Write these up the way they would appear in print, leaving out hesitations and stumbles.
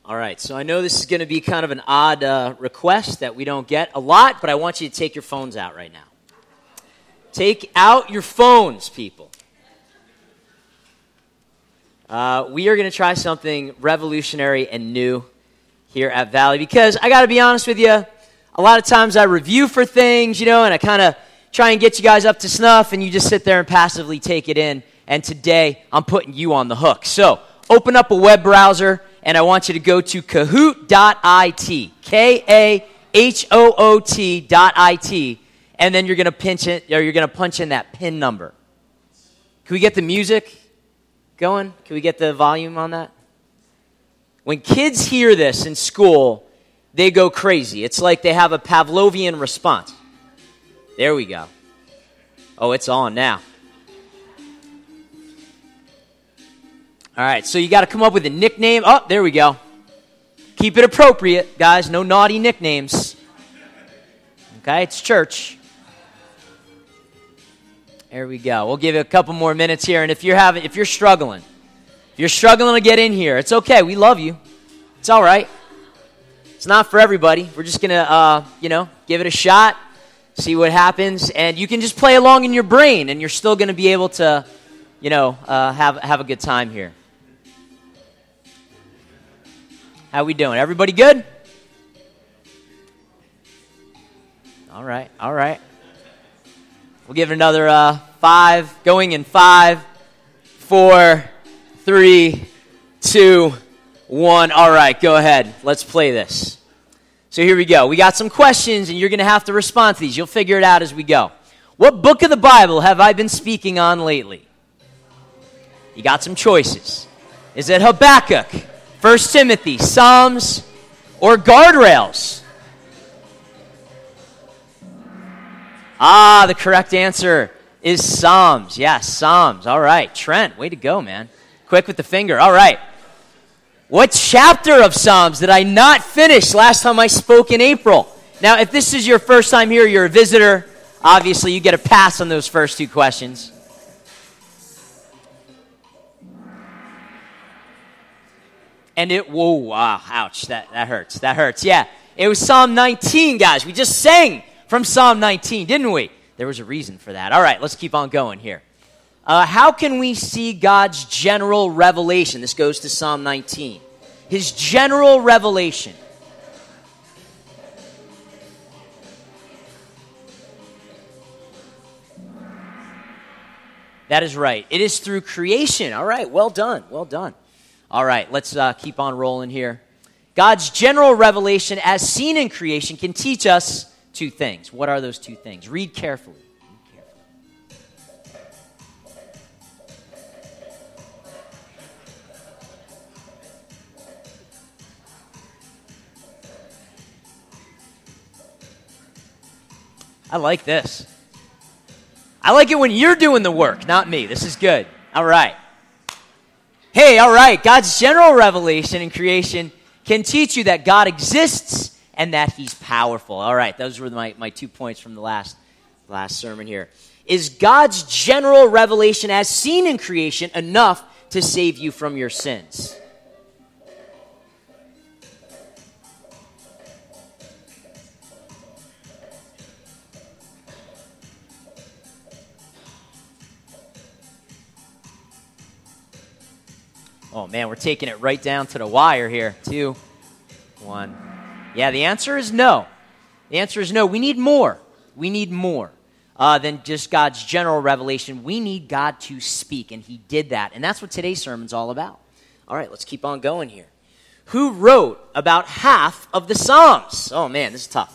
All right, so I know this is going to be kind of an odd request that we don't get a lot, but I want you to take your phones out right now. Take out your phones, people. We are going to try something revolutionary and new here at Valley because I got to be honest with you, a lot of times I review for things, and I kind of try and get you guys up to snuff, and you just sit there and passively take it in, and today I'm putting you on the hook. So open up a web browser, and I want you to go to kahoot.it, Kahoot.it, and then you're going to punch in that PIN number. Can we get the music going? Can we get the volume on that? When kids hear this in school, they go crazy. It's like they have a Pavlovian response. There we go. Oh, it's on now. All right, so you got to come up with a nickname. Oh, there we go. Keep it appropriate, guys. No naughty nicknames. Okay, it's church. There we go. We'll give you a couple more minutes here, and if you're struggling to get in here, it's okay. We love you. It's all right. It's not for everybody. We're just gonna, give it a shot, see what happens, and you can just play along in your brain, and you're still gonna be able to, have a good time here. How we doing? Everybody good? All right. We'll give it another 5, going in 5, 4, 3, 2, 1. All right, go ahead. Let's play this. So here we go. We got some questions, and you're going to have to respond to these. You'll figure it out as we go. What book of the Bible have I been speaking on lately? You got some choices. Is it Habakkuk, 1 Timothy, Psalms, or Guardrails? The correct answer is Psalms. Yes, Psalms. All right. Trent, way to go, man. Quick with the finger. All right. What chapter of Psalms did I not finish last time I spoke in April? Now, if this is your first time here, you're a visitor, obviously you get a pass on those first 2 questions. And ouch, that hurts. Yeah, it was Psalm 19, guys. We just sang from Psalm 19, didn't we? There was a reason for that. All right, let's keep on going here. How can we see God's general revelation? This goes to Psalm 19. His general revelation. That is right. It is through creation. All right, well done. All right, let's keep on rolling here. God's general revelation as seen in creation can teach us 2 things. What are those 2 things? Read carefully. I like this. I like it when you're doing the work, not me. This is good. All right. Hey, all right. God's general revelation in creation can teach you that God exists and that he's powerful. All right, those were my 2 points from the last sermon here. Is God's general revelation as seen in creation enough to save you from your sins? Oh, man, we're taking it right down to the wire here. 2, 1. Yeah, the answer is no. The answer is no. We need more. We need more than just God's general revelation. We need God to speak, and he did that. And that's what today's sermon's all about. All right, let's keep on going here. Who wrote about half of the Psalms? Oh, man, this is tough.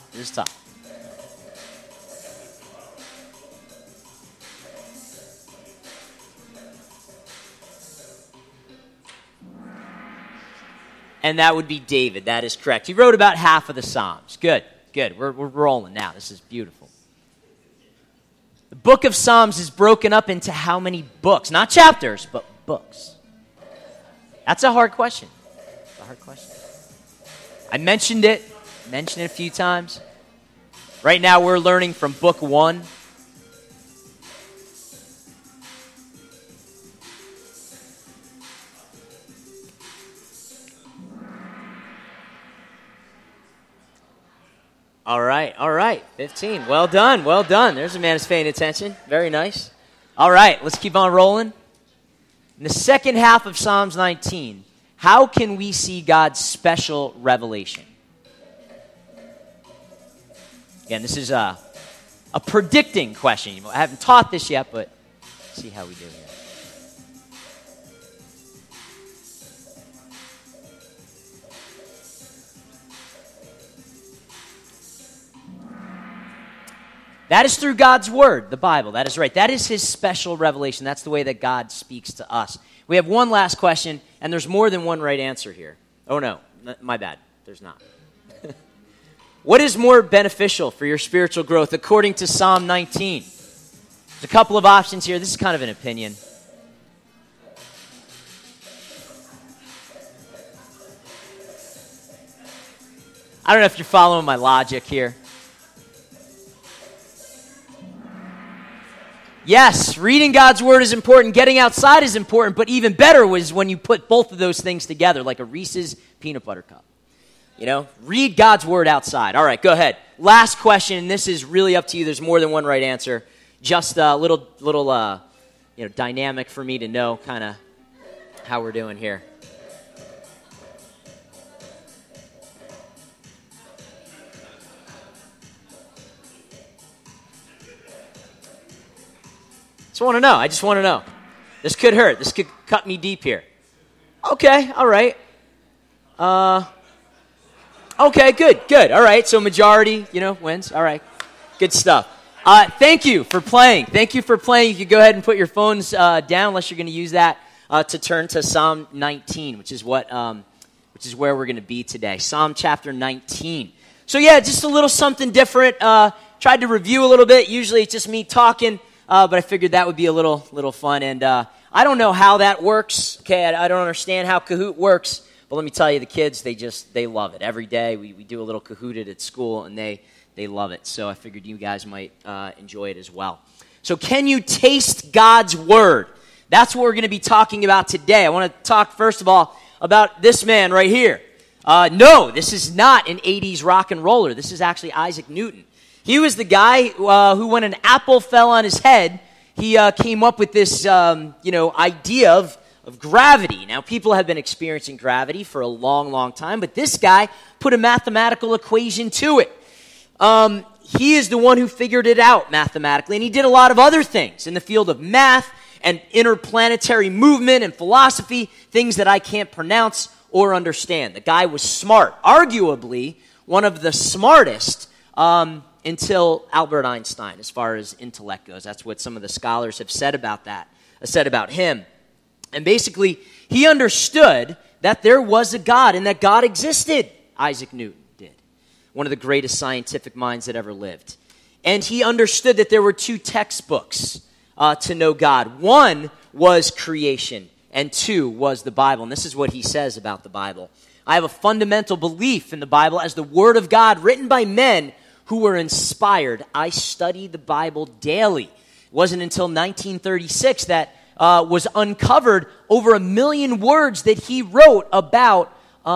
And that would be David. That is correct. He wrote about half of the Psalms. Good. We're rolling now. This is beautiful. The book of Psalms is broken up into how many books? Not chapters, but books. That's a hard question. I mentioned it a few times. Right now we're learning from book 1. All right. 15. Well done. There's a man who's paying attention. Very nice. All right, let's keep on rolling. In the second half of Psalms 19, how can we see God's special revelation? Again, this is a predicting question. I haven't taught this yet, but see how we do here. That is through God's word, the Bible. That is right. That is his special revelation. That's the way that God speaks to us. We have one last question, and there's more than one right answer here. Oh, no. My bad. There's not. What is more beneficial for your spiritual growth according to Psalm 19? There's a couple of options here. This is kind of an opinion. I don't know if you're following my logic here. Yes, reading God's word is important. Getting outside is important. But even better was when you put both of those things together, like a Reese's peanut butter cup. You know, read God's word outside. All right, go ahead. Last question, and this is really up to you. There's more than one right answer. Just a little dynamic for me to know kind of how we're doing here. I just want to know. This could hurt. This could cut me deep here. Okay, all right. Okay, good. All right, so majority, wins. All right, good stuff. Thank you for playing. You can go ahead and put your phones down unless you're going to use that to turn to Psalm 19, which is where we're going to be today. Psalm chapter 19. So yeah, just a little something different. Tried to review a little bit. Usually it's just me talking. But I figured that would be a little fun, and I don't know how that works. Okay, I don't understand how Kahoot works, but let me tell you, the kids they love it. Every day we do a little Kahooted at school, and they love it. So I figured you guys might enjoy it as well. So can you taste God's word? That's what we're going to be talking about today. I want to talk first of all about this man right here. No, this is not an 80s rock and roller. This is actually Isaac Newton. He was the guy who, when an apple fell on his head, he came up with this, idea of gravity. Now, people have been experiencing gravity for a long, long time, but this guy put a mathematical equation to it. He is the one who figured it out mathematically, and he did a lot of other things in the field of math and interplanetary movement and philosophy, things that I can't pronounce or understand. The guy was smart, arguably one of the smartest until Albert Einstein, as far as intellect goes. That's what some of the scholars have said about him. And basically, he understood that there was a God and that God existed. Isaac Newton did. One of the greatest scientific minds that ever lived. And he understood that there were two textbooks to know God. One was creation, and two was the Bible. And this is what he says about the Bible. I have a fundamental belief in the Bible as the Word of God written by men who were inspired. I study the Bible daily. It wasn't until 1936 that was uncovered over 1 million words that he wrote about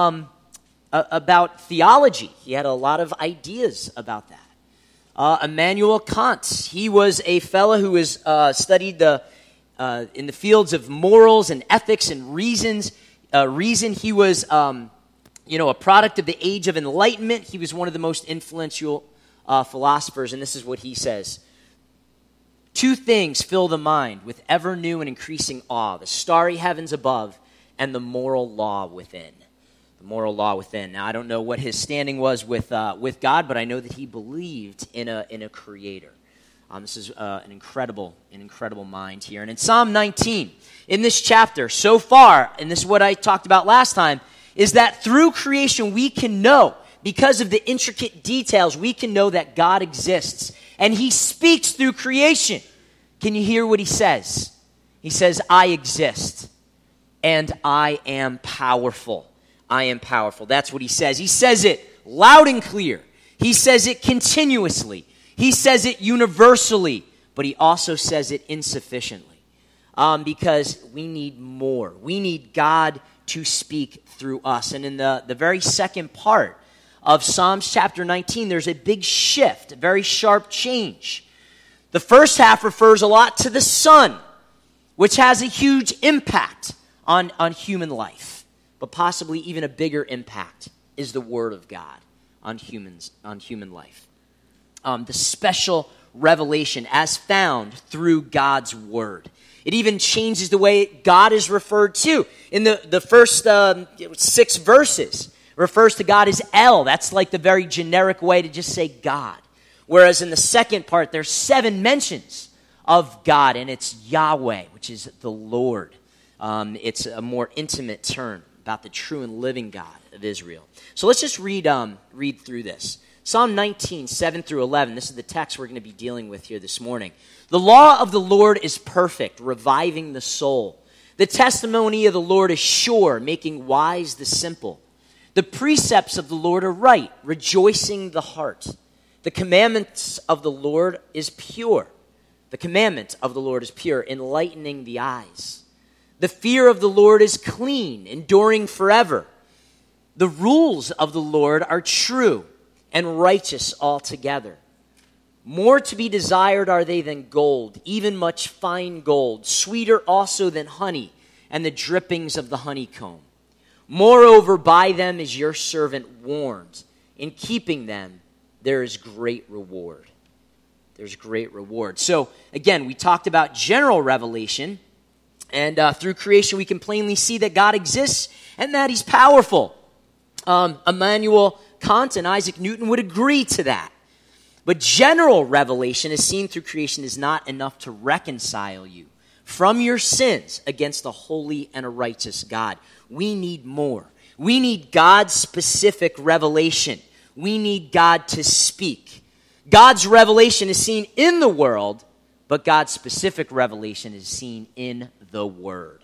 theology. He had a lot of ideas about that. Immanuel Kant, he was a fellow who was studied in the fields of morals and ethics and reason. He was a product of the Age of Enlightenment. He was one of the most influential philosophers, and this is what he says. Two things fill the mind with ever new and increasing awe: the starry heavens above and the moral law within. The moral law within. Now, I don't know what his standing was with God, but I know that he believed in a creator. This is an incredible mind here. And in Psalm 19, in this chapter, so far, and this is what I talked about last time, is that through creation we can know, because of the intricate details, we can know that God exists. And he speaks through creation. Can you hear what he says? He says, I exist, and I am powerful. I am powerful. That's what he says. He says it loud and clear. He says it continuously. He says it universally, but he also says it insufficiently. Because we need more. We need God to speak through us. And in the very second part of Psalms chapter 19, there's a big shift, a very sharp change. The first half refers a lot to the sun, which has a huge impact on human life. But possibly even a bigger impact is the Word of God on human life. The special revelation as found through God's Word. It even changes the way God is referred to. In the first 6 verses, refers to God as El. That's like the very generic way to just say God. Whereas in the second part, there's 7 mentions of God, and it's Yahweh, which is the Lord. It's a more intimate term about the true and living God of Israel. So let's just read through this. Psalm 19, 7 through 11. This is the text we're going to be dealing with here this morning. The law of the Lord is perfect, reviving the soul. The testimony of the Lord is sure, making wise the simple. The precepts of the Lord are right, rejoicing the heart. The commandments of the Lord is pure. The commandment of the Lord is pure, enlightening the eyes. The fear of the Lord is clean, enduring forever. The rules of the Lord are true and righteous altogether. More to be desired are they than gold, even much fine gold, sweeter also than honey and the drippings of the honeycomb. Moreover, by them is your servant warned. In keeping them, there is great reward. There's great reward. So, again, we talked about general revelation, and through creation we can plainly see that God exists and that he's powerful. Immanuel Kant and Isaac Newton would agree to that. But general revelation as seen through creation is not enough to reconcile you from your sins against a holy and a righteous God. We need more. We need God's specific revelation. We need God to speak. God's revelation is seen in the world, but God's specific revelation is seen in the Word,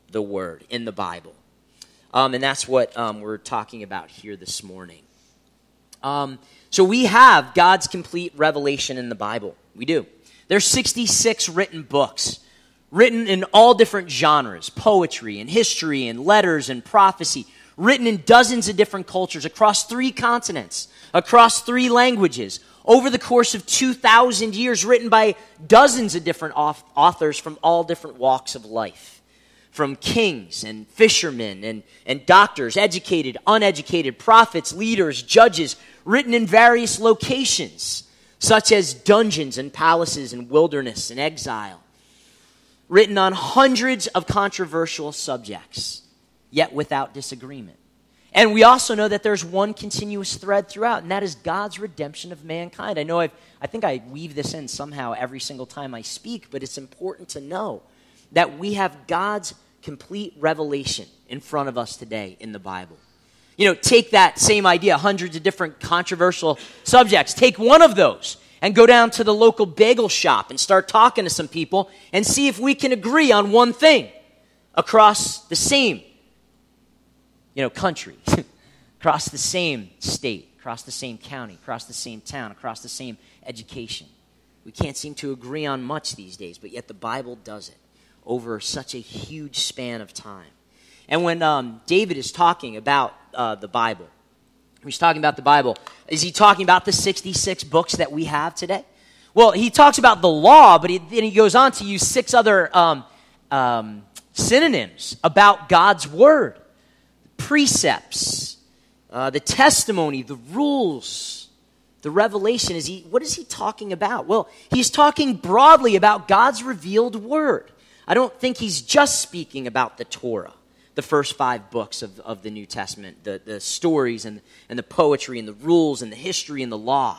in the Bible. And that's what we're talking about here this morning. So we have God's complete revelation in the Bible. We do. There's 66 written books, written in all different genres, poetry and history and letters and prophecy, written in dozens of different cultures across 3 continents, across 3 languages, over the course of 2,000 years, written by dozens of different authors from all different walks of life. From kings and fishermen and doctors, educated, uneducated, prophets, leaders, judges, written in various locations, such as dungeons and palaces and wilderness and exile. Written on hundreds of controversial subjects, yet without disagreement. And we also know that there's one continuous thread throughout, and that is God's redemption of mankind. I think I weave this in somehow every single time I speak, but it's important to know that we have God's complete revelation in front of us today in the Bible. Take that same idea, hundreds of different controversial subjects. Take one of those and go down to the local bagel shop and start talking to some people and see if we can agree on one thing across the same, country, across the same state, across the same county, across the same town, across the same education. We can't seem to agree on much these days, but yet the Bible does it over such a huge span of time. And when David is talking about the Bible, he's talking about the Bible, is he talking about the 66 books that we have today? Well, he talks about the law, but then he goes on to use 6 other synonyms about God's word. Precepts, the testimony, the rules, the revelation. What is he talking about? Well, he's talking broadly about God's revealed word. I don't think he's just speaking about the Torah, the first 5 books of the New Testament, the stories and the poetry and the rules and the history and the law.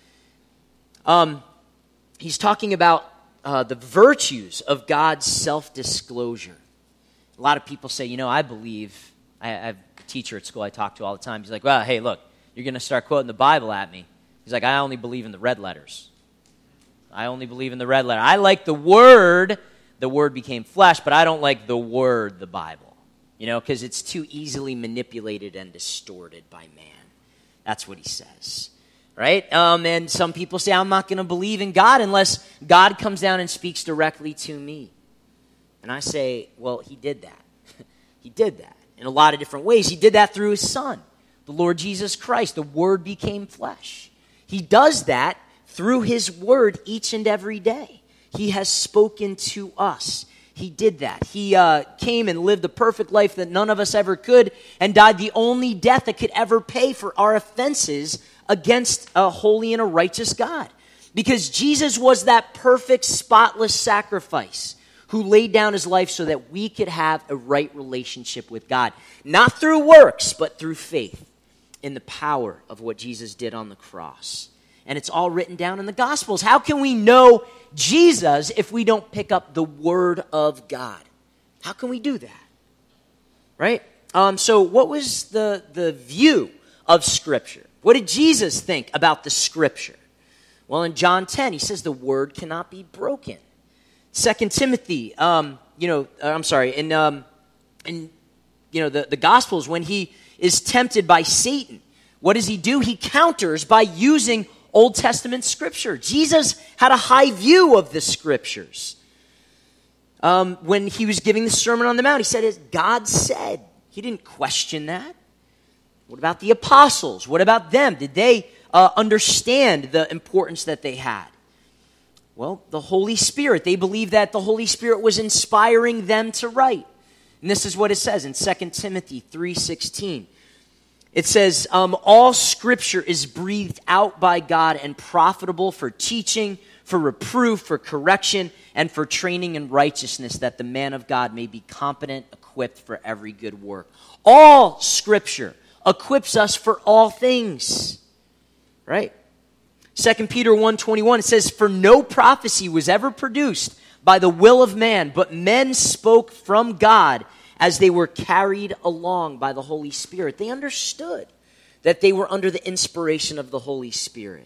He's talking about the virtues of God's self-disclosure. A lot of people say, I believe, I have a teacher at school I talk to all the time. He's like, well, hey, look, you're going to start quoting the Bible at me. He's like, I only believe in the red letters. I only believe in the red letter. I like the Word. The Word became flesh, but I don't like the Word, the Bible. Because it's too easily manipulated and distorted by man. That's what he says. Right? And some people say, I'm not going to believe in God unless God comes down and speaks directly to me. And I say, well, he did that. He did that in a lot of different ways. He did that through his Son. the Lord Jesus Christ. The Word became flesh. He does that through his Word each and every day. He has spoken to us. He did that. He came and lived the perfect life that none of us ever could and died the only death that could ever pay for our offenses against a holy and a righteous God. Because Jesus was that perfect, spotless sacrifice who laid down his life so that we could have a right relationship with God. Not through works, but through faith in the power of what Jesus did on the cross. And it's all written down in the Gospels. How can we know Jesus if we don't pick up the Word of God? How can we do that? Right? So what was the view of Scripture? What did Jesus think about the Scripture? Well, in John 10, he says the Word cannot be broken. 2 Timothy, in the Gospels, when he is tempted by Satan, what does he do? He counters by using Old Testament Scripture. Jesus had a high view of the Scriptures. When he was giving the Sermon on the Mount, he said, as God said. He didn't question that. What about the apostles? What about them? Did they understand the importance that they had? Well, the Holy Spirit. They believed that the Holy Spirit was inspiring them to write. And this is what it says in 2 Timothy 3:16. It says, all Scripture is breathed out by God and profitable for teaching, for reproof, for correction, and for training in righteousness, that the man of God may be competent, equipped for every good work. All Scripture equips us for all things. Right? 2 Peter 1:21, it says, for no prophecy was ever produced by the will of man, but men spoke from God as they were carried along by the Holy Spirit. They understood that they were under the inspiration of the Holy Spirit.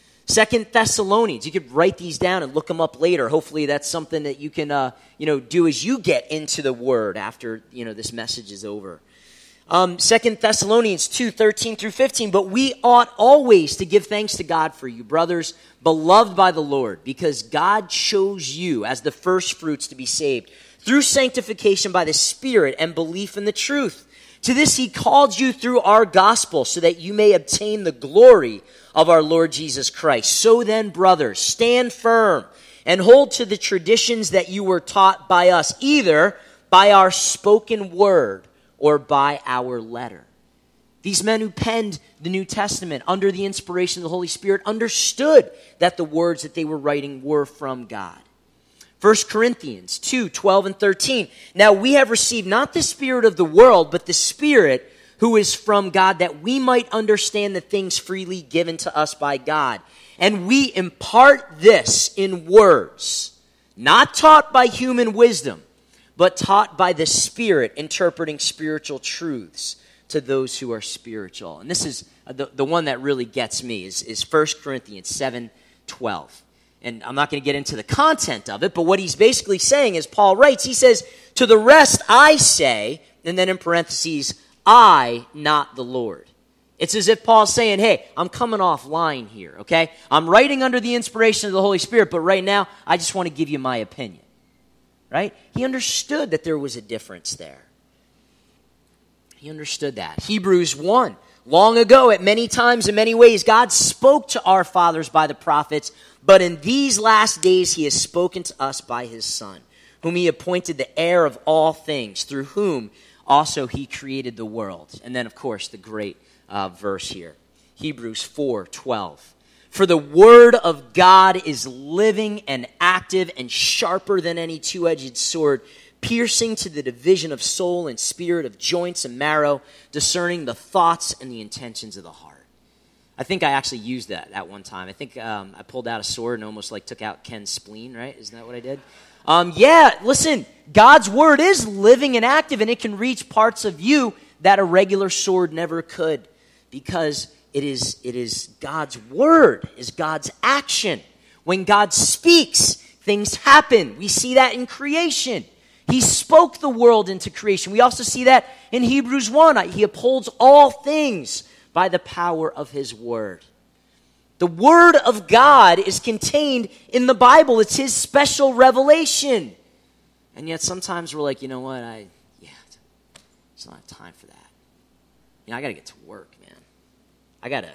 2 Thessalonians, you could write these down and look them up later. Hopefully that's something that you can do as you get into the Word after this message is over. 2 Thessalonians 2:13 through 15, but we ought always to give thanks to God for you, brothers, beloved by the Lord, because God chose you as the first fruits to be saved through sanctification by the Spirit and belief in the truth. To this he called you through our gospel, so that you may obtain the glory of our Lord Jesus Christ. So then, brothers, stand firm and hold to the traditions that you were taught by us, either by our spoken word or by our letter. These men who penned the New Testament under the inspiration of the Holy Spirit understood that the words that they were writing were from God. 1 Corinthians 2:12 and 13. Now we have received not the spirit of the world, but the Spirit who is from God, that we might understand the things freely given to us by God. And we impart this in words, not taught by human wisdom, but taught by the Spirit, interpreting spiritual truths to those who are spiritual. And this is the one that really gets me is 1 Corinthians 7:12. And I'm not going to get into the content of it, but what he's basically saying is, Paul writes, he says, to the rest I say, and then in parentheses, I, not the Lord. It's as if Paul's saying, hey, I'm coming offline here, okay? I'm writing under the inspiration of the Holy Spirit, but right now, I just want to give you my opinion, right? He understood that there was a difference there. He understood that. Hebrews 1. Long ago, at many times, in many ways, God spoke to our fathers by the prophets, but in these last days he has spoken to us by his Son, whom he appointed the heir of all things, through whom also he created the world. And then, of course, the great verse here, Hebrews 4:12. For the word of God is living and active and sharper than any two-edged sword, piercing to the division of soul and spirit, of joints and marrow, discerning the thoughts and the intentions of the heart. I think I actually used that at one time. I think I pulled out a sword and almost took out Ken's spleen, right? Isn't that what I did? Listen, God's word is living and active, and it can reach parts of you that a regular sword never could, because it is God's word, is God's action. When God speaks, things happen. We see that in creation. He spoke the world into creation. We also see that in Hebrews 1. He upholds all things by the power of his word. The word of God is contained in the Bible. It's his special revelation. And yet sometimes we're like, you know what? It's not time for that. I got to get to work, man. I got to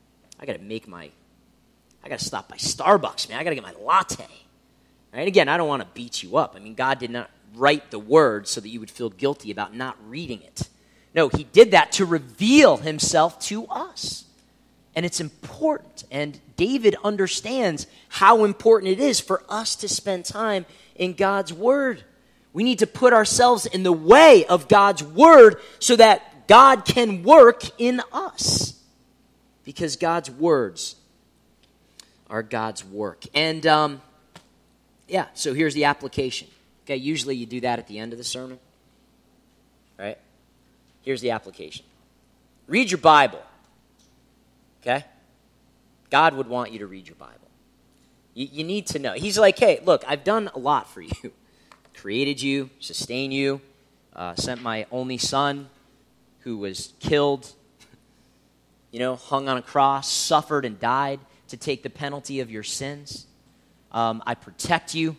stop by Starbucks, man. I got to get my latte. Right? Again, I don't want to beat you up. I mean, God did not write the word so that you would feel guilty about not reading it. No, he did that to reveal himself to us. And it's important. And David understands how important it is for us to spend time in God's word. We need to put ourselves in the way of God's word so that God can work in us. Because God's words are God's work. And so here's the application. Okay, usually you do that at the end of the sermon. Right? Here's the application. Read your Bible. Okay? God would want you to read your Bible. You need to know. He's like, hey, look, I've done a lot for you. Created you, sustained you, sent my only son who was killed, hung on a cross, suffered and died to take the penalty of your sins. I protect you.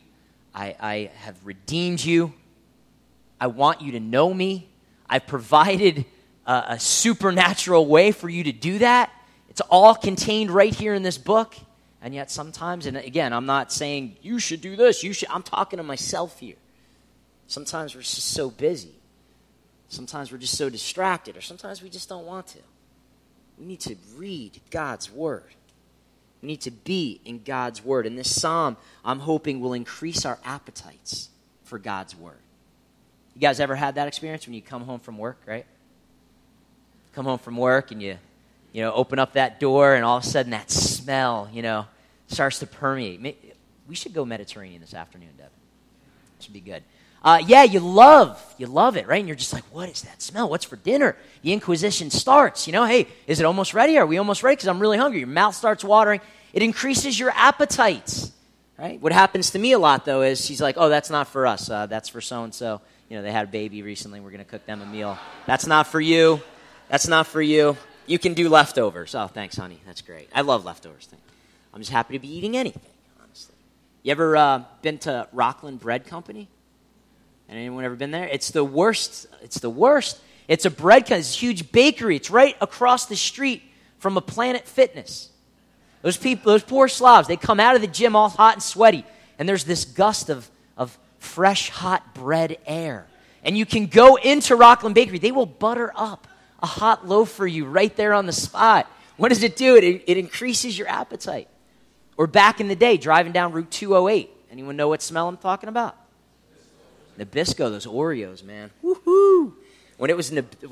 I have redeemed you. I want you to know me. I've provided a supernatural way for you to do that. It's all contained right here in this book. And yet sometimes, and again, I'm not saying you should do this. I'm talking to myself here. Sometimes we're just so busy. Sometimes we're just so distracted. Or sometimes we just don't want to. We need to read God's word. We need to be in God's word. And this psalm, I'm hoping, will increase our appetites for God's word. You guys ever had that experience when you come home from work, right? Come home from work and you open up that door and all of a sudden that smell, starts to permeate. We should go Mediterranean this afternoon, Devin. It should be good. You love it, right? And you're just like, what is that smell? What's for dinner? The Inquisition starts, hey, is it almost ready? Are we almost ready? Because I'm really hungry. Your mouth starts watering. It increases your appetites, right? What happens to me a lot, though, is she's like, oh, that's not for us. That's for so-and-so. They had a baby recently. We're going to cook them a meal. That's not for you. That's not for you. You can do leftovers. Oh, thanks, honey. That's great. I love leftovers. I'm just happy to be eating anything, honestly. You ever been to Rockland Bread Company? Anyone ever been there? It's the worst. It's the worst. It's a bread company. It's a huge bakery. It's right across the street from a Planet Fitness. Those people, those poor slobs, they come out of the gym all hot and sweaty, and there's this gust of fresh, hot bread air. And you can go into Rockland Bakery. They will butter up a hot loaf for you right there on the spot. What does it do? It increases your appetite. Or back in the day, driving down Route 208. Anyone know what smell I'm talking about? Nabisco, those Oreos, man. Woohoo! When it was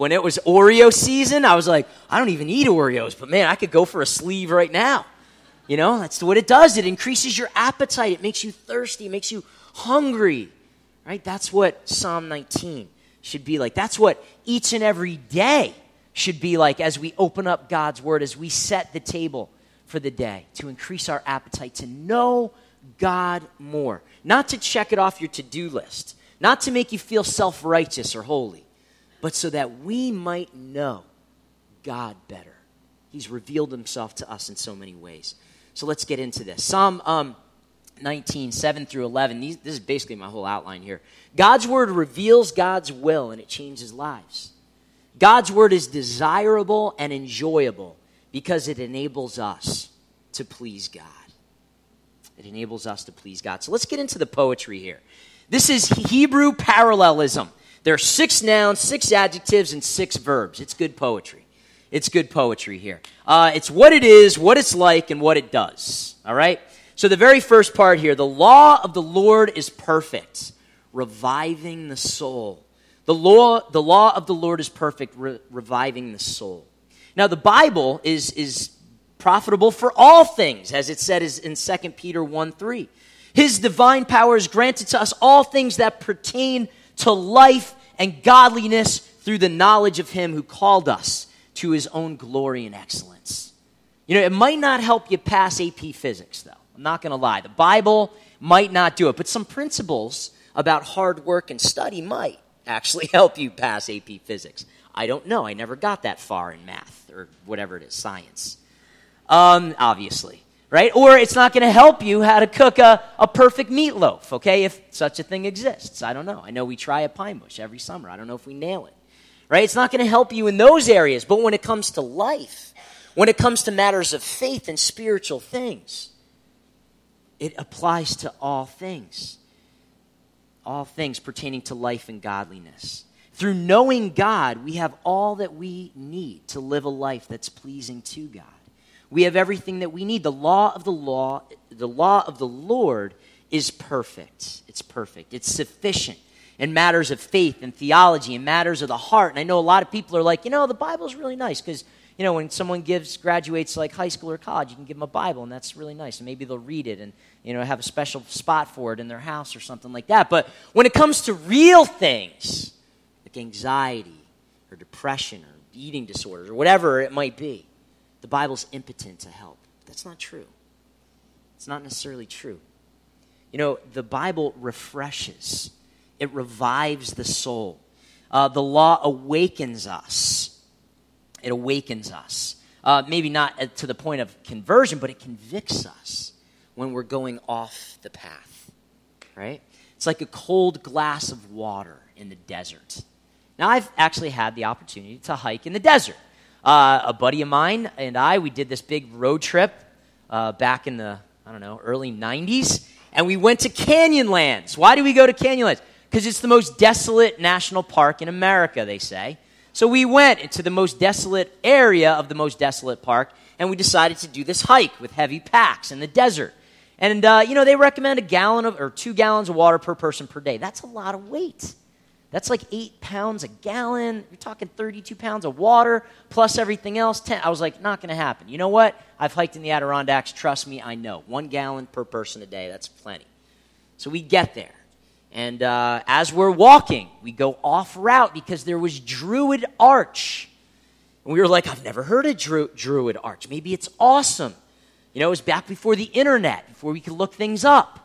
Oreo season, I was like, I don't even eat Oreos, but man, I could go for a sleeve right now. That's what it does. It increases your appetite. It makes you thirsty. It makes you hungry, right? That's what Psalm 19 should be like. That's what each and every day should be like as we open up God's word, as we set the table for the day, to increase our appetite, to know God more. Not to check it off your to-do list, not to make you feel self-righteous or holy, but so that we might know God better. He's revealed himself to us in so many ways. So let's get into this. Psalm 19, 7 through 11. This is basically my whole outline here. God's word reveals God's will, and it changes lives. God's word is desirable and enjoyable because it enables us to please God. It enables us to please God. So let's get into the poetry here. This is Hebrew parallelism. There are 6 nouns, 6 adjectives, and 6 verbs. It's good poetry. It's good poetry here. It's what it is, what it's like, and what it does. All right? So the very first part here, the law of the Lord is perfect, reviving the soul. The law of the Lord is perfect, reviving the soul. Now the Bible is profitable for all things, as it said in 2 Peter 1:3. His divine power is granted to us all things that pertain to life and godliness through the knowledge of him who called us to his own glory and excellence. It might not help you pass AP Physics, though. I'm not going to lie. The Bible might not do it, but some principles about hard work and study might actually help you pass AP Physics. I don't know. I never got that far in math or whatever it is, science. Obviously, right? Or it's not going to help you how to cook a perfect meatloaf, okay, if such a thing exists. I don't know. I know we try a pine bush every summer. I don't know if we nail it. right? It's not going to help you in those areas. But when it comes to life, when it comes to matters of faith and spiritual things, it applies to all things pertaining to life and godliness. Through knowing God, we have all that we need to live a life that's pleasing to God. We have everything that we need. The law of the Lord is perfect. It's perfect. It's sufficient in matters of faith and theology, in matters of the heart. And I know a lot of people are like, the Bible's really nice because, when someone graduates like high school or college, you can give them a Bible, and that's really nice. And maybe they'll read it and, have a special spot for it in their house or something like that. But when it comes to real things, like anxiety or depression or eating disorders or whatever it might be, the Bible's impotent to help. That's not true. It's not necessarily true. The Bible refreshes. It revives the soul. The law awakens us. It awakens us. Maybe not to the point of conversion, but it convicts us when we're going off the path, right? It's like a cold glass of water in the desert. Now, I've actually had the opportunity to hike in the desert. A buddy of mine and we did this big road trip back in the, early 90s, and we went to Canyonlands. Why do we go to Canyonlands? Because it's the most desolate national park in America, they say. So we went into the most desolate area of the most desolate park, and we decided to do this hike with heavy packs in the desert. And, they recommend 2 gallons of water per person per day. That's a lot of weight. That's like 8 pounds a gallon. You're talking 32 pounds of water plus everything else. 10. I was like, not going to happen. You know what? I've hiked in the Adirondacks. Trust me, I know. 1 gallon per person a day. That's plenty. So we get there. And as we're walking, we go off route because there was Druid Arch. And we were like, I've never heard of Druid Arch. Maybe it's awesome. It was back before the internet, before we could look things up.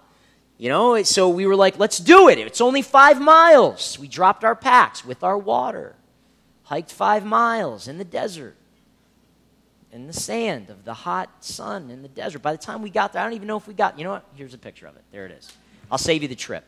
So we were like, let's do it. It's only 5 miles. We dropped our packs with our water, hiked 5 miles in the desert, in the sand of the hot sun in the desert. By the time we got there, I don't even know if we got, here's a picture of it. There it is. I'll save you the trip.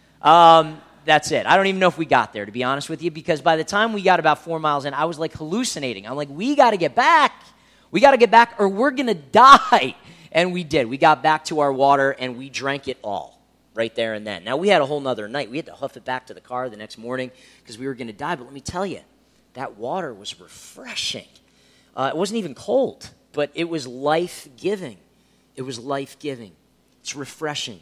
That's it. I don't even know if we got there, to be honest with you, because by the time we got about 4 miles in, I was like hallucinating. I'm like, we got to get back. We got to get back or we're going to die. And we did. We got back to our water and we drank it all right there and then. Now, we had a whole nother night. We had to huff it back to the car the next morning because we were going to die. But let me tell you, that water was refreshing. It wasn't even cold, but it was life-giving. It was life-giving. It's refreshing.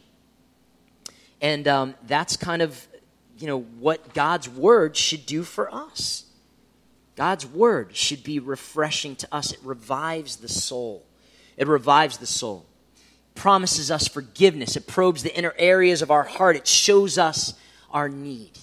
And that's kind of, what God's word should do for us. God's word should be refreshing to us. It revives the soul. It revives the soul. It promises us forgiveness. It probes the inner areas of our heart. It shows us our need.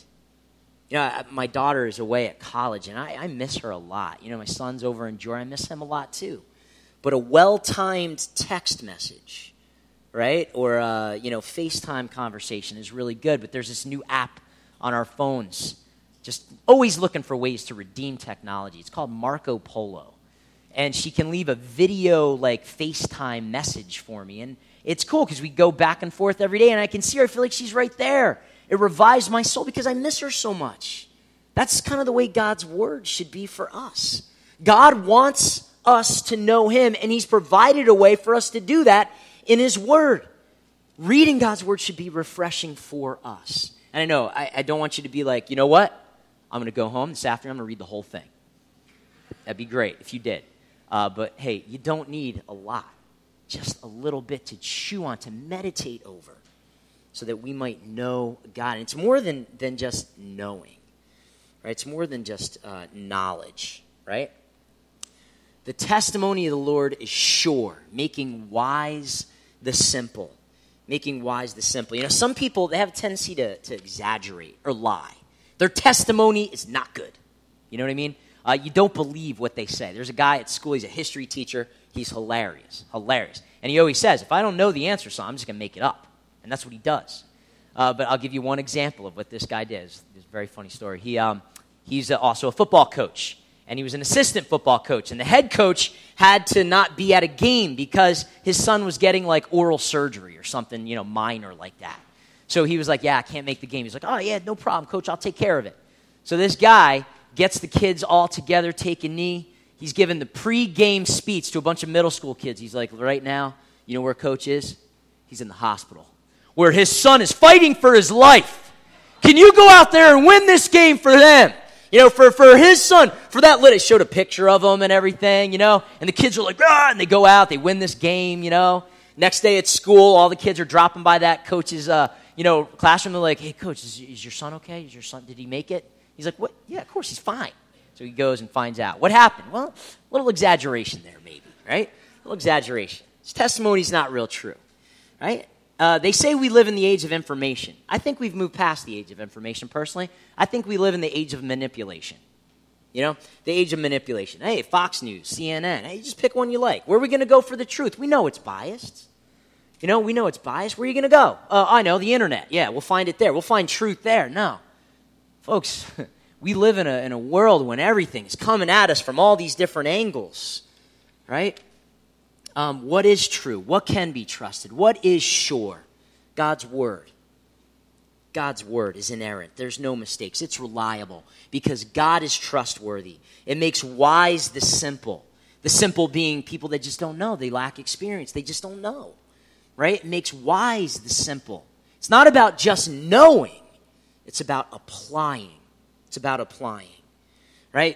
My daughter is away at college, and I miss her a lot. My son's over in Georgia. I miss him a lot too. But a well-timed text message, right? Or, FaceTime conversation is really good. But there's this new app on our phones, just always looking for ways to redeem technology. It's called Marco Polo. And she can leave a video, FaceTime message for me. And it's cool because we go back and forth every day, and I can see her. I feel like she's right there. It revives my soul because I miss her so much. That's kind of the way God's word should be for us. God wants us to know him, and he's provided a way for us to do that in his word. Reading God's word should be refreshing for us. And I know, I don't want you to be like, you know what? I'm going to go home this afternoon, I'm going to read the whole thing. That'd be great if you did. But hey, you don't need a lot. Just a little bit to chew on, to meditate over, so that we might know God. And it's more than just knowing, right? It's more than just knowledge, right? The testimony of the Lord is sure, making wise the simple. Making wise the simple. Some people, they have a tendency to exaggerate or lie. Their testimony is not good. You know what I mean? You don't believe what they say. There's a guy at school, he's a history teacher. He's hilarious. And he always says, if I don't know the answer, so I'm just going to make it up. And that's what he does. But I'll give you one example of what this guy did. It's a very funny story. He's also a football coach. And he was an assistant football coach. And the head coach had to not be at a game because his son was getting oral surgery or something, minor like that. So he was like, yeah, I can't make the game. He's like, oh, yeah, no problem, coach. I'll take care of it. So this guy gets the kids all together, take a knee. He's given the pre-game speech to a bunch of middle school kids. He's like, right now, you know where Coach is? He's in the hospital, where his son is fighting for his life. Can you go out there and win this game for them? You know, for his son, for that they showed a picture of him and everything, you know, and the kids are like, ah, and they go out, they win this game, you know. Next day at school, all the kids are dropping by that coach's, classroom. They're like, hey, Coach, is your son okay? Did he make it? He's like, what? Yeah, of course, he's fine. So he goes and finds out. What happened? Well, a little exaggeration there maybe, right? A little exaggeration. His testimony's not real true, right? They say we live in the age of information. I think we've moved past the age of information, personally. I think we live in the age of manipulation. You know, the age of manipulation. Hey, Fox News, CNN. Hey, just pick one you like. Where are we going to go for the truth? We know it's biased. You know, we know it's biased. Where are you going to go? I know, the internet. Yeah, we'll find it there. We'll find truth there. No. Folks, we live in a world when everything is coming at us from all these different angles, right? What is true? What can be trusted? What is sure? God's word. God's word is inerrant. There's no mistakes. It's reliable because God is trustworthy. It makes wise the simple. The simple being people that just don't know. They lack experience. They just don't know, right? It makes wise the simple. It's not about just knowing. It's about applying. It's about applying, right?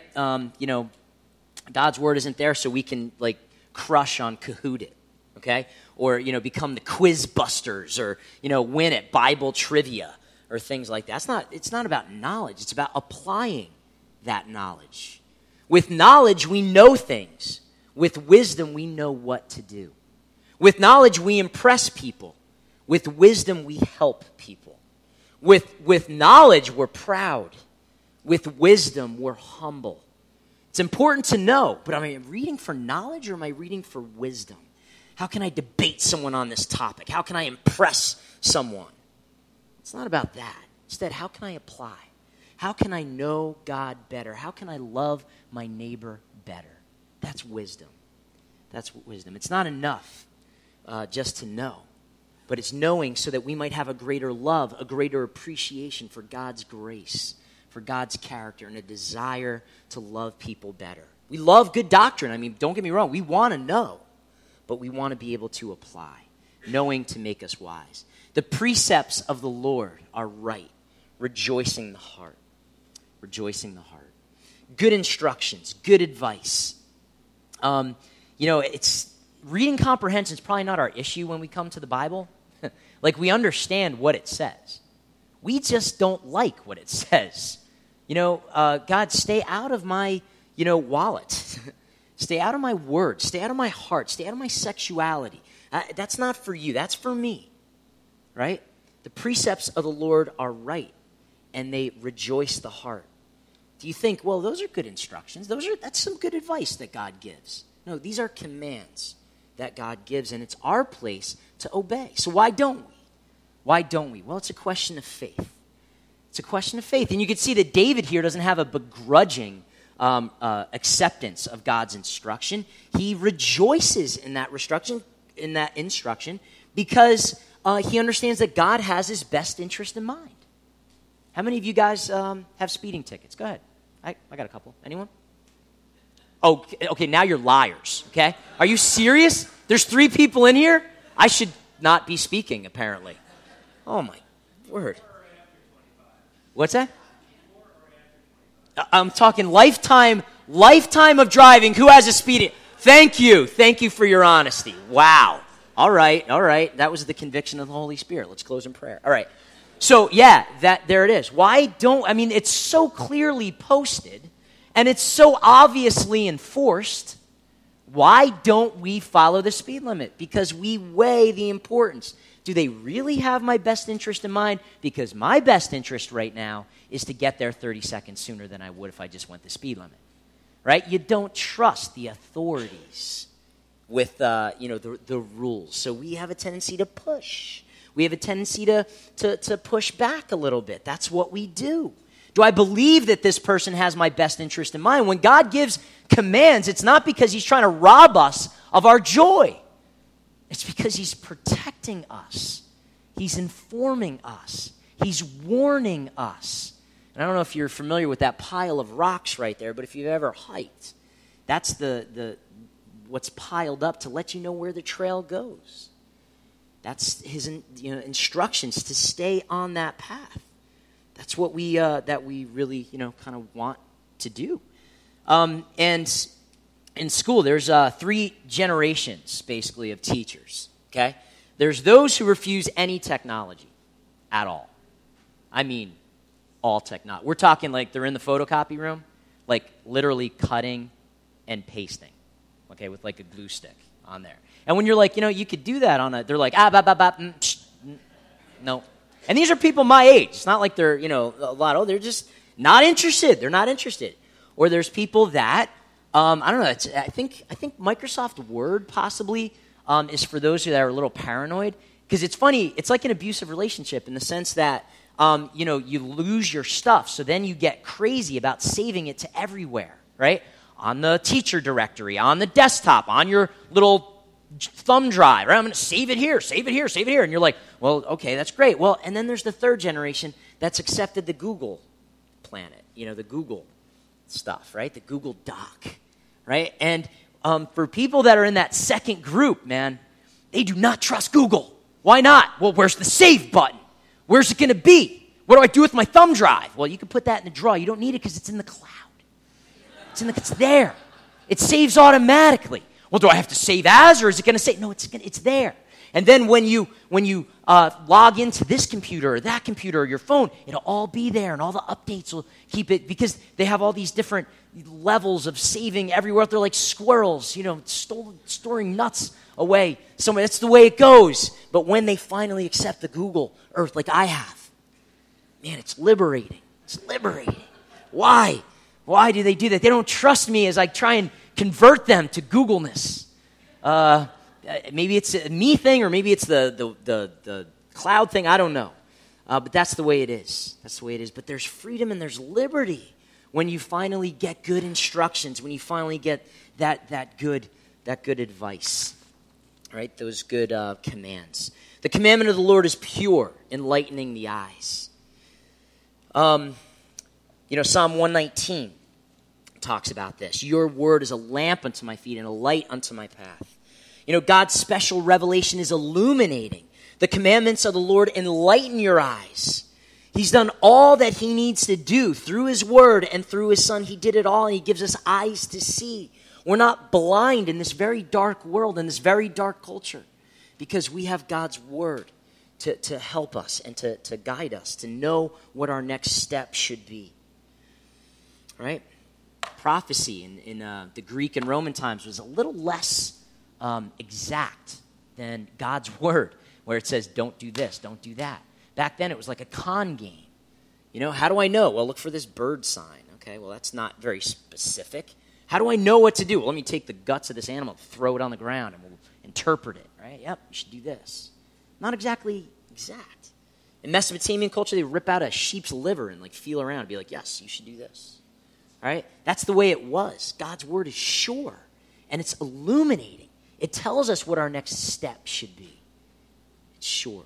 God's word isn't there so we can, crush on Kahoot it, okay? Or, become the quiz busters or, win at Bible trivia or things like that. It's not about knowledge. It's about applying that knowledge. With knowledge, we know things. With wisdom, we know what to do. With knowledge, we impress people. With wisdom, we help people. With knowledge, we're proud. With wisdom, we're humble. It's important to know, but am I reading for knowledge or am I reading for wisdom? How can I debate someone on this topic? How can I impress someone? It's not about that. Instead, how can I apply? How can I know God better? How can I love my neighbor better? That's wisdom. That's wisdom. It's not enough just to know, but it's knowing so that we might have a greater love, a greater appreciation for God's grace, for God's character, and a desire to love people better. We love good doctrine. I mean, don't get me wrong. We want to know, but we want to be able to apply, knowing to make us wise. The precepts of the Lord are right, rejoicing the heart. Rejoicing the heart. Good instructions, good advice. It's reading comprehension is probably not our issue when we come to the Bible. We understand what it says. We just don't like what it says. God, stay out of my, wallet. Stay out of my words. Stay out of my heart. Stay out of my sexuality. That's not for you. That's for me, right? The precepts of the Lord are right, and they rejoice the heart. Do you think, well, those are good instructions. That's some good advice that God gives. No, these are commands that God gives, and it's our place to obey. So why don't we? Why don't we? Well, it's a question of faith. It's a question of faith. And you can see that David here doesn't have a begrudging acceptance of God's instruction. He rejoices in that instruction, because he understands that God has his best interest in mind. How many of you guys have speeding tickets? Go ahead. I got a couple. Anyone? Oh, okay, now you're liars, okay? Are you serious? There's 3 people in here? I should not be speaking, apparently. Oh, my word. What's that? I'm talking lifetime of driving. Who has a speeding? Thank you for your honesty. Wow. All right. That was the conviction of the Holy Spirit. Let's close in prayer. All right. So, yeah, there it is. It's so clearly posted, and it's so obviously enforced. Why don't we follow the speed limit? Because we weigh the importance. Do they really have my best interest in mind? Because my best interest right now is to get there 30 seconds sooner than I would if I just went the speed limit, right? You don't trust the authorities with, the rules. So we have a tendency to push. We have a tendency to push back a little bit. That's what we do. Do I believe that this person has my best interest in mind? When God gives commands, it's not because he's trying to rob us of our joy. It's because he's protecting us. He's informing us. He's warning us. And I don't know if you're familiar with that pile of rocks right there, but if you've ever hiked, that's the what's piled up to let you know where the trail goes. That's his instructions to stay on that path. That's what we really kind of want to do. And in school, there's 3 generations basically of teachers. Okay, there's those who refuse any technology at all. I mean, all technology. We're talking like they're in the photocopy room, like literally cutting and pasting. Okay, with like a glue stick on there. And when you're like, you could do that on they're like, no. And these are people my age. It's not like they're, a lot older. They're just not interested. They're not interested. Or there's people that, I don't know, I think Microsoft Word possibly is for those that are a little paranoid. Because it's funny, it's like an abusive relationship in the sense that, you lose your stuff. So then you get crazy about saving it to everywhere, right? On the teacher directory, on the desktop, on your little thumb drive, right? I'm going to save it here, save it here, save it here. And you're like, well, okay, that's great. Well, and then there's the 3rd generation that's accepted the Google planet, the Google stuff, right? The Google Doc, right? And for people that are in that second group, man, they do not trust Google. Why not? Well, where's the save button? Where's it going to be? What do I do with my thumb drive? Well, you can put that in the drawer. You don't need it because it's in the cloud. It's there. It saves automatically. Well, do I have to save as, or is it going to say? No, it's there. And then when you log into this computer or that computer or your phone, it'll all be there, and all the updates will keep it, because they have all these different levels of saving everywhere. They're like squirrels, storing nuts away somewhere. That's the way it goes. But when they finally accept the Google Earth, like I have, man, it's liberating. It's liberating. Why? Why do they do that? They don't trust me as I try and convert them to Googleness. Maybe it's a me thing, or maybe it's the cloud thing. I don't know. But that's the way it is. That's the way it is. But there's freedom and there's liberty when you finally get good instructions, when you finally get that good advice, right? Those good commands. The commandment of the Lord is pure, enlightening the eyes. Psalm 119 talks about this. Your word is a lamp unto my feet and a light unto my path. God's special revelation is illuminating. The commandments of the Lord enlighten your eyes. He's done all that he needs to do through his word and through his son. He did it all, and he gives us eyes to see. We're not blind in this very dark world, in this very dark culture, because we have God's word to help us and to guide us, to know what our next step should be. Right? Prophecy in the Greek and Roman times was a little less exact than God's word, where it says, don't do this, don't do that. Back then, it was like a con game. How do I know? Well, look for this bird sign. Okay, well, that's not very specific. How do I know what to do? Well, let me take the guts of this animal, throw it on the ground, and we'll interpret it, right? Yep, you should do this. Not exactly exact. In Mesopotamian culture, they rip out a sheep's liver and feel around and be like, yes, you should do this. All right? That's the way it was. God's word is sure, and it's illuminating. It tells us what our next step should be. It's sure.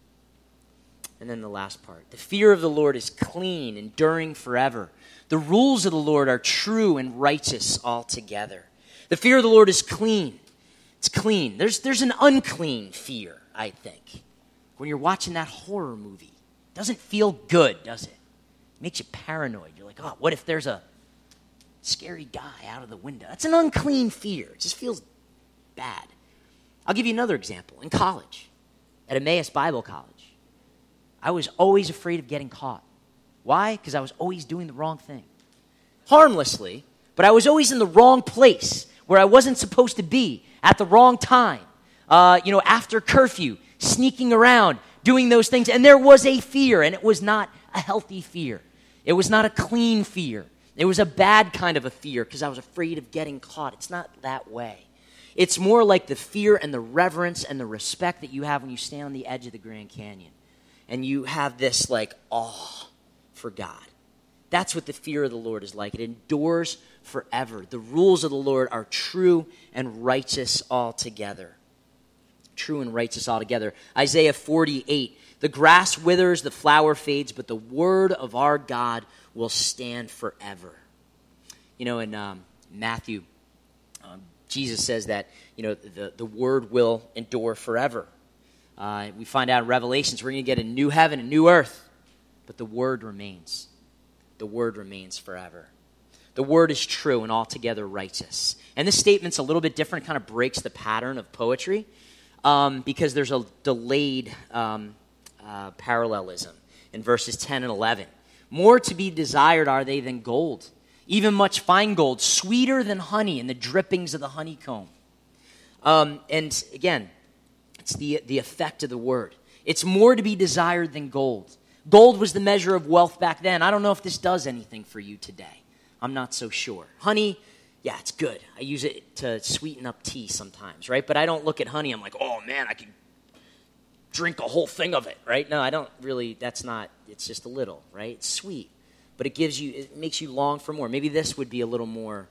And then the last part. The fear of the Lord is clean, enduring forever. The rules of the Lord are true and righteous altogether. The fear of the Lord is clean. It's clean. There's an unclean fear, I think. When you're watching that horror movie, it doesn't feel good, does it? It makes you paranoid. You're like, oh, what if there's a scary guy out of the window? That's an unclean fear. It just feels bad. I'll give you another example. In college, at Emmaus Bible College, I was always afraid of getting caught. Why? Because I was always doing the wrong thing. Harmlessly, but I was always in the wrong place where I wasn't supposed to be at the wrong time. After curfew, sneaking around, doing those things. And there was a fear, and it was not a healthy fear. It was not a clean fear. It was a bad kind of a fear because I was afraid of getting caught. It's not that way. It's more like the fear and the reverence and the respect that you have when you stand on the edge of the Grand Canyon. And you have this awe for God. That's what the fear of the Lord is like. It endures forever. The rules of the Lord are true and righteous altogether. true and righteous altogether. Isaiah 48, the grass withers, the flower fades, but the word of our God will stand forever. You know, in Matthew, Jesus says that, you know, the word will endure forever. We find out in Revelations we're going to get a new heaven, a new earth, but the word remains. The word remains forever. The word is true and altogether righteous. And this statement's a little bit different, kind of breaks the pattern of poetry because there's a delayed parallelism in verses 10 and 11. More to be desired are they than gold, even much fine gold, sweeter than honey and the drippings of the honeycomb. And again, it's the effect of the word. It's more to be desired than gold. Gold was the measure of wealth back then. I don't know if this does anything for you today. I'm not so sure. Honey, yeah, it's good. I use it to sweeten up tea sometimes, right? But I don't look at honey, I'm like, oh man, I could drink a whole thing of it, right? No, I don't really, it's just a little, right? It's sweet, but it makes you long for more. Maybe this would be a little more,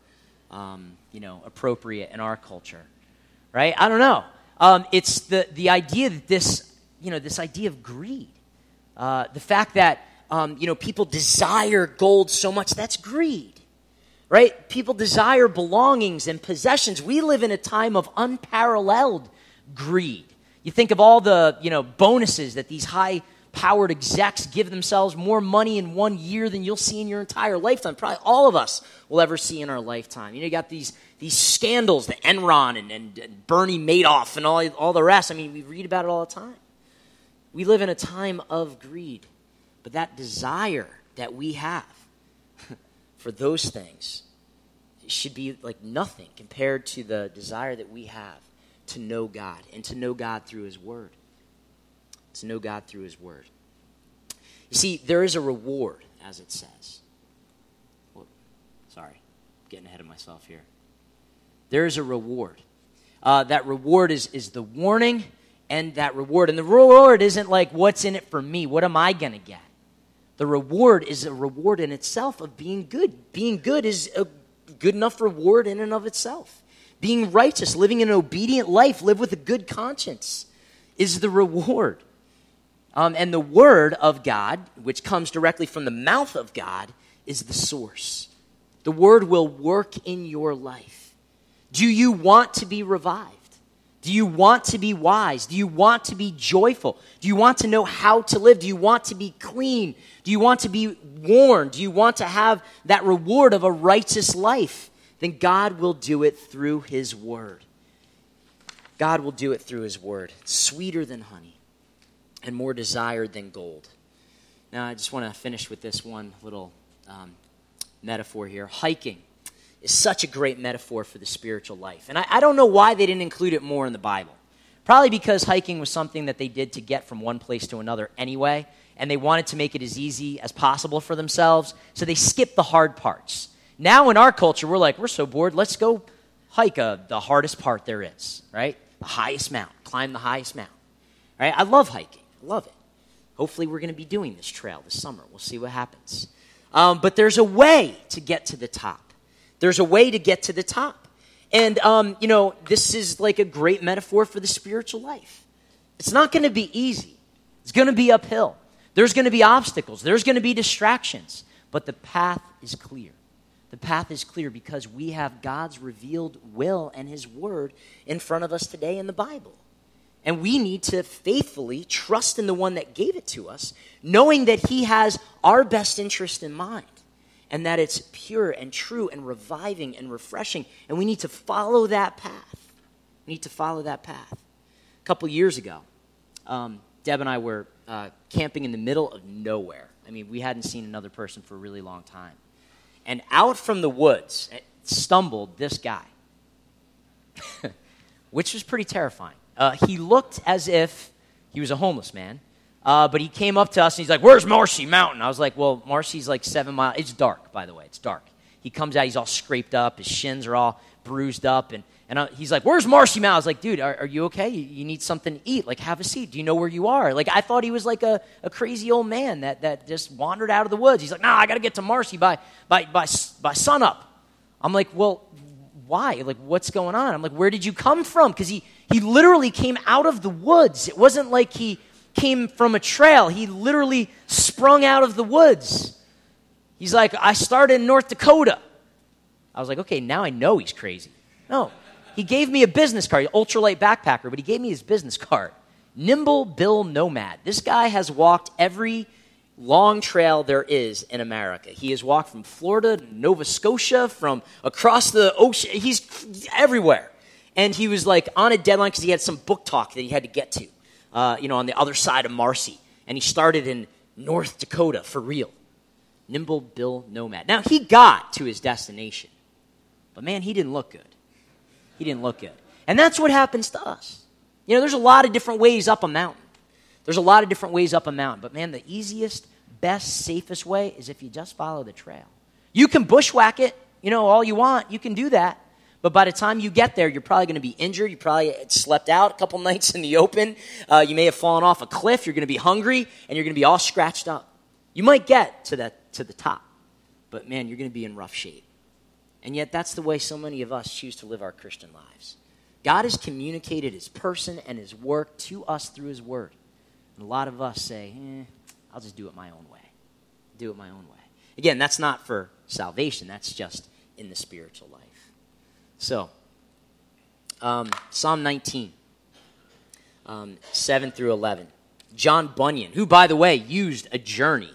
appropriate in our culture, right? I don't know. It's the idea that this idea of greed, the fact that, people desire gold so much, that's greed. Right? People desire belongings and possessions. We live in a time of unparalleled greed. You think of all the, bonuses that these high-powered execs give themselves, more money in 1 year than you'll see in your entire lifetime. Probably all of us will ever see in our lifetime. You got these scandals, the Enron and Bernie Madoff and all the rest. I mean, we read about it all the time. We live in a time of greed. But that desire that we have for those things should be like nothing compared to the desire that we have to know God and to know God through his word. To know God through his word. You see, there is a reward, as it says. Sorry, getting ahead of myself here. There is a reward. That reward is the warning and that reward. And the reward isn't like, what's in it for me? What am I going to get? The reward is a reward in itself of being good. Being good is a good enough reward in and of itself. Being righteous, living an obedient life, live with a good conscience is the reward. And the word of God, which comes directly from the mouth of God, is the source. The word will work in your life. Do you want to be revived? Do you want to be wise? Do you want to be joyful? Do you want to know how to live? Do you want to be clean? Do you want to be warned? Do you want to have that reward of a righteous life? Then God will do it through his word. God will do it through his word. It's sweeter than honey and more desired than gold. Now, I just want to finish with this one little metaphor here. Hiking is such a great metaphor for the spiritual life. And I don't know why they didn't include it more in the Bible. Probably because hiking was something that they did to get from one place to another anyway, and they wanted to make it as easy as possible for themselves, so they skipped the hard parts. Now in our culture, we're so bored, let's go hike the hardest part there is, right? The highest mountain, climb the highest mountain, right? I love hiking, I love it. Hopefully we're going to be doing this trail this summer. We'll see what happens. But there's a way to get to the top. There's a way to get to the top. And, this is like a great metaphor for the spiritual life. It's not going to be easy. It's going to be uphill. There's going to be obstacles. There's going to be distractions. But the path is clear. The path is clear because we have God's revealed will and his word in front of us today in the Bible. And we need to faithfully trust in the one that gave it to us, knowing that he has our best interest in mind. And that it's pure and true and reviving and refreshing. And we need to follow that path. We need to follow that path. A couple years ago, Deb and I were camping in the middle of nowhere. I mean, we hadn't seen another person for a really long time. And out from the woods stumbled this guy, which was pretty terrifying. He looked as if he was a homeless man. But he came up to us and he's like, "Where's Marcy Mountain?" I was like, "Well, Marcy's like 7 miles. It's dark, by the way. It's dark." He comes out. He's all scraped up. His shins are all bruised up. And he's like, "Where's Marcy Mountain?" I was like, "Dude, are you okay? You need something to eat. Like, have a seat. Do you know where you are?" Like, I thought he was like a crazy old man that just wandered out of the woods. He's like, "No, I got to get to Marcy by sunup." I'm like, "Well, why? Like, what's going on? I'm like, where did you come from? Because he literally came out of the woods. It wasn't like he came from a trail. He literally sprung out of the woods. He's like, I started in North Dakota. I was like, okay, now I know he's crazy. No, he gave me a business card, ultralight backpacker, but he gave me his business card. Nimble Bill Nomad. This guy has walked every long trail there is in America. He has walked from Florida to Nova Scotia, from across the ocean. He's everywhere. And he was like on a deadline because he had some book talk that he had to get to, on the other side of Marcy. And he started in North Dakota for real. Nimble Bill Nomad. Now, he got to his destination, but man, he didn't look good. He didn't look good. And that's what happens to us. There's a lot of different ways up a mountain. But man, the easiest, best, safest way is if you just follow the trail. You can bushwhack it, all you want. You can do that. But by the time you get there, you're probably going to be injured. You probably slept out a couple nights in the open. You may have fallen off a cliff. You're going to be hungry, and you're going to be all scratched up. You might get to the top, but man, you're going to be in rough shape. And yet that's the way so many of us choose to live our Christian lives. God has communicated his person and his work to us through his word. And a lot of us say, I'll just do it my own way. Again, that's not for salvation. That's just in the spiritual life. So, Psalm 19, 7 through 11. John Bunyan, who, by the way, used a journey,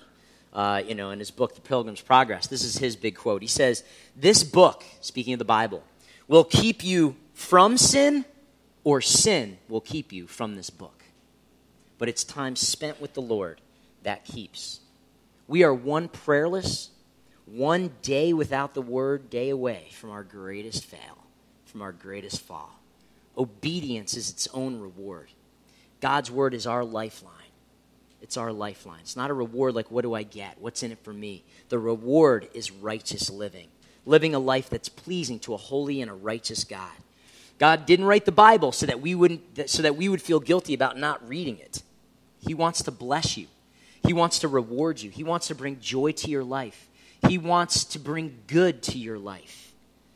in his book, The Pilgrim's Progress. This is his big quote. He says, this book, speaking of the Bible, will keep you from sin, or sin will keep you from this book. But it's time spent with the Lord that keeps. We are one prayerless, one day without the word day away from our greatest fail, from our greatest fall. Obedience is its own reward. God's word is our lifeline. It's our lifeline. It's not a reward like, what do I get? What's in it for me? The reward is righteous living. Living a life that's pleasing to a holy and a righteous God. God didn't write the Bible so that we would feel guilty about not reading it. He wants to bless you. He wants to reward you. He wants to bring joy to your life. He wants to bring good to your life.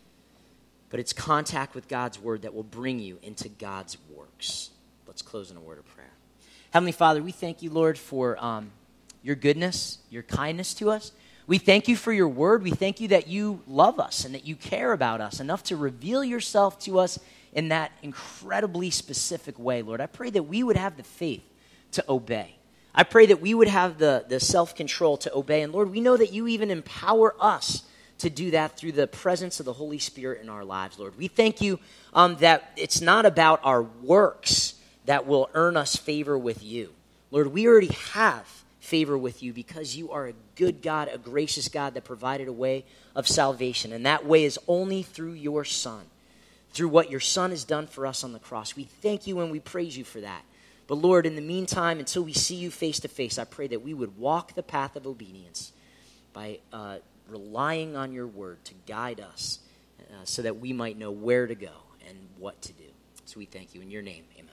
But it's contact with God's word that will bring you into God's works. Let's close in a word of prayer. Heavenly Father, we thank you, Lord, for your goodness, your kindness to us. We thank you for your word. We thank you that you love us and that you care about us enough to reveal yourself to us in that incredibly specific way, Lord. I pray that we would have the faith to obey. I pray that we would have the self-control to obey. And Lord, we know that you even empower us to do that through the presence of the Holy Spirit in our lives, Lord. We thank you that it's not about our works that will earn us favor with you. Lord, we already have favor with you because you are a good God, a gracious God that provided a way of salvation. And that way is only through your Son, through what your Son has done for us on the cross. We thank you and we praise you for that. But Lord, in the meantime, until we see you face to face, I pray that we would walk the path of obedience by relying on your word to guide us so that we might know where to go and what to do. So we thank you in your name. Amen.